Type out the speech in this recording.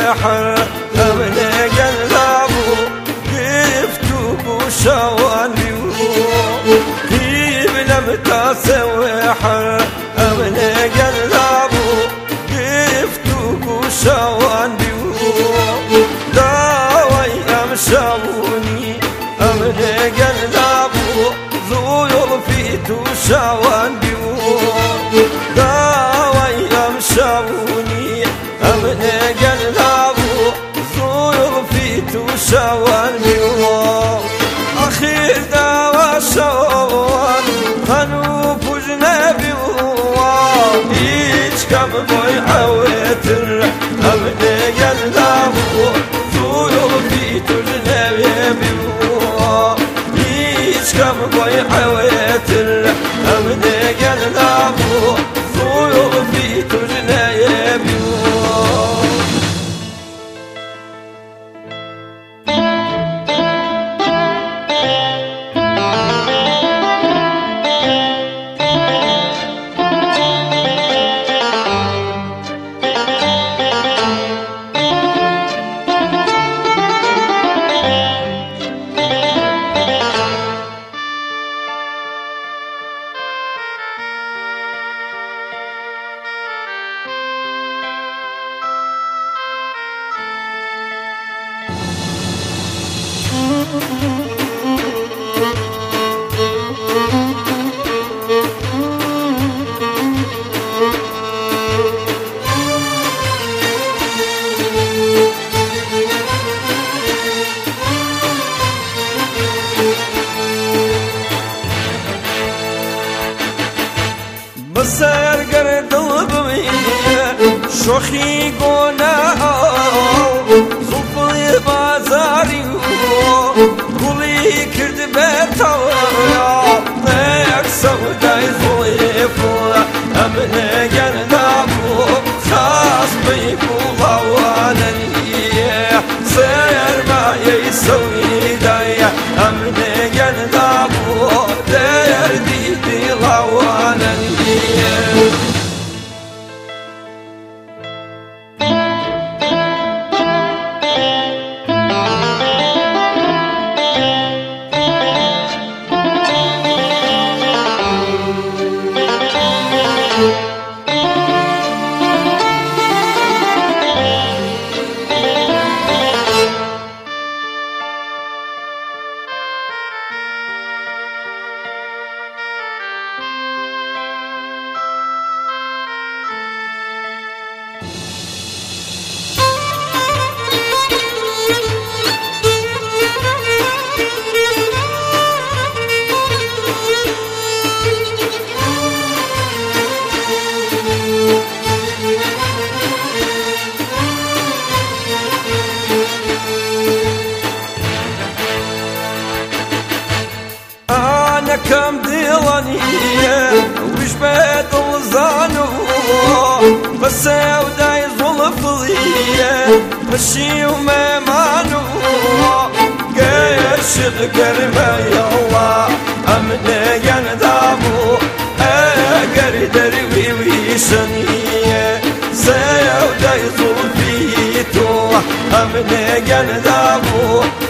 سوحر أمن قلبه قفتوك وشوان كيف لم تسوحر أمن قلبه قفتوك وشوان داوي أمشوني أمن قلبه ذو في تشوان داوي أمشوني أمن قلبه ذو في تشوان أخير داوى شوان خنوف جنبي هيج كم بوي حويتر أمن قلبه ذو في تجنبي هيج كم بوي حويتر أمن قلبه ذو في تجنبي بسر قرد البمي شوخي قناع صفي بازاري قولي كرد بيتاويا نيك سوداي ظليفو أمن قلبو خاص بيكو غوانني سير ما يسوي داي أمن قلبو دير ديدي غوانني كم ديواني وش بدل زانو بس وداي ظلفضي مشي وما مانو قيش قربا يلا أمن يندامو أقر دروي ويشني سيوداي ظلفيتو أمن يندامو